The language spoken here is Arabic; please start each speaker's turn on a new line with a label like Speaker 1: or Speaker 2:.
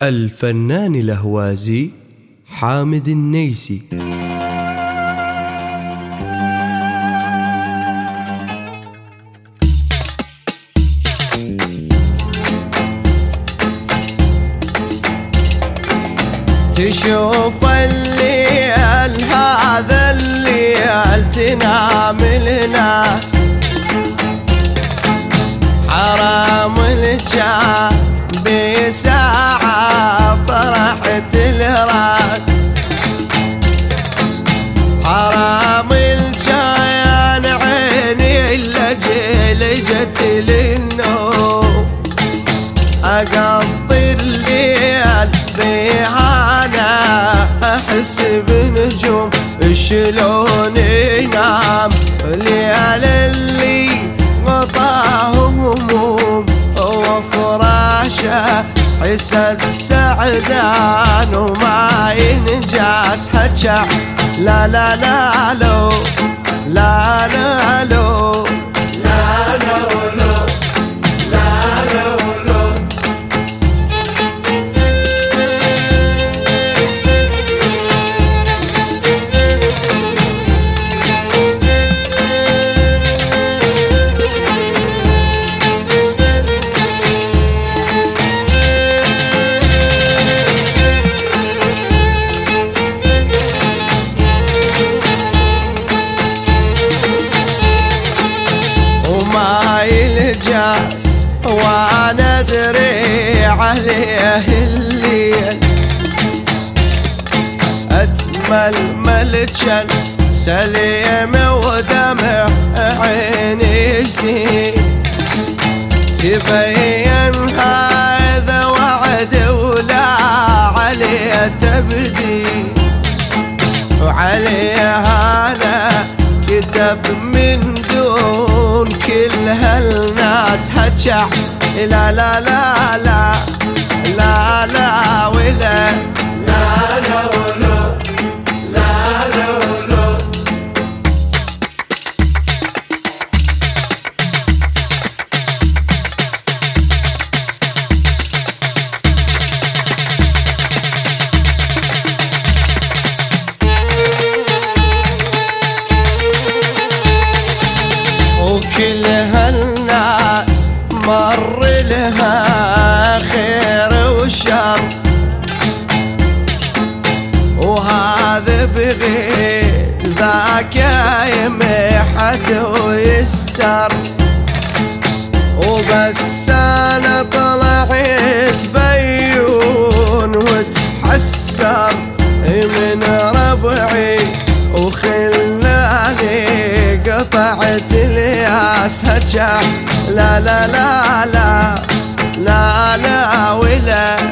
Speaker 1: الفنان الأهوازي حامد النيسي.
Speaker 2: تشوف الليل هذا الليل تنام الناس، حرام الجاه بساعة طرحت الراس، حرام الجايان عيني اللجل جت للنوم، أقضي الليل بهانا أحس بنجوم شلون ينام ليال اللي غطاه هموم وفراشه حسد سعدان وما ينجاس هجع لا لا لا لو لا لا لو لا لو لو لا لو لو. الجاس وانا ادري عليه الليل اجمل ملكا سليم ودمع عيني يسيل، تبين هذا وعد ولا عليه تبديل، وعليه انا كتب من دون كل هالناس هجع لا لا لا لا لا لا ولا لا لا ولا لا لا ولا. وكل هالناس مر لها خير وشر، وهذا بغير ذاك يمحت ويستر، وبس انا طلعت بيون وتحسر من ربعي وخلاني قطعت الياس هجع لا لا لا لا لا لا ولا